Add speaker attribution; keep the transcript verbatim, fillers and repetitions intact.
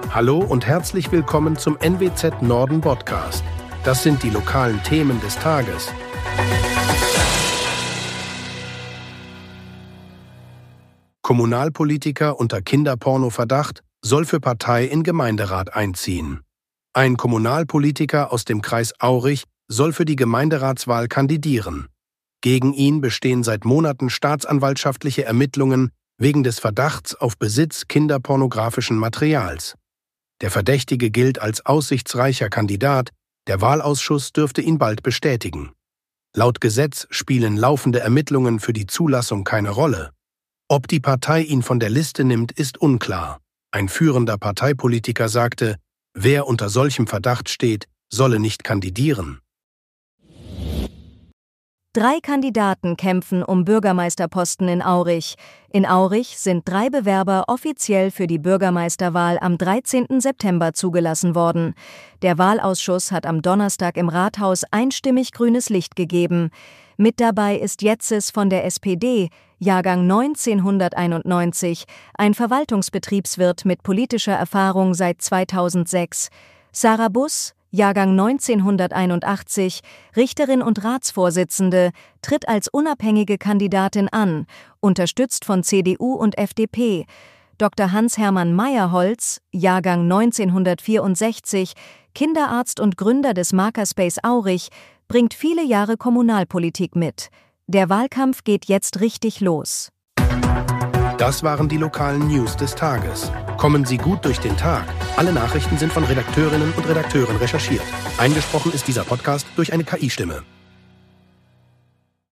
Speaker 1: Hallo und herzlich willkommen zum N W Z Norden Podcast. Das sind die lokalen Themen des Tages. Kommunalpolitiker unter Kinderporno-Verdacht soll für Partei in Gemeinderat einziehen. Ein Kommunalpolitiker aus dem Kreis Aurich soll für die Gemeinderatswahl kandidieren. Gegen ihn bestehen seit Monaten staatsanwaltschaftliche Ermittlungen wegen des Verdachts auf Besitz kinderpornografischen Materials. Der Verdächtige gilt als aussichtsreicher Kandidat, der Wahlausschuss dürfte ihn bald bestätigen. Laut Gesetz spielen laufende Ermittlungen für die Zulassung keine Rolle. Ob die Partei ihn von der Liste nimmt, ist unklar. Ein führender Parteipolitiker sagte, wer unter solchem Verdacht steht, solle nicht kandidieren.
Speaker 2: Drei Kandidaten kämpfen um Bürgermeisterposten in Aurich. In Aurich sind drei Bewerber offiziell für die Bürgermeisterwahl am dreizehnten September zugelassen worden. Der Wahlausschuss hat am Donnerstag im Rathaus einstimmig grünes Licht gegeben. Mit dabei ist Jetzes von der S P D, Jahrgang neunzehnhunderteinundneunzig, ein Verwaltungsbetriebswirt mit politischer Erfahrung seit zweitausendsechs. Sarah Buss, Jahrgang neunzehnhunderteinundachtzig, Richterin und Ratsvorsitzende, tritt als unabhängige Kandidatin an, unterstützt von C D U und F D P. Doktor Hans-Hermann Meyerholz, Jahrgang neunzehnhundertvierundsechzig, Kinderarzt und Gründer des Makerspace Aurich, bringt viele Jahre Kommunalpolitik mit. Der Wahlkampf geht jetzt richtig los.
Speaker 1: Das waren die lokalen News des Tages. Kommen Sie gut durch den Tag. Alle Nachrichten sind von Redakteurinnen und Redakteuren recherchiert. Eingesprochen ist dieser Podcast durch eine K I-Stimme.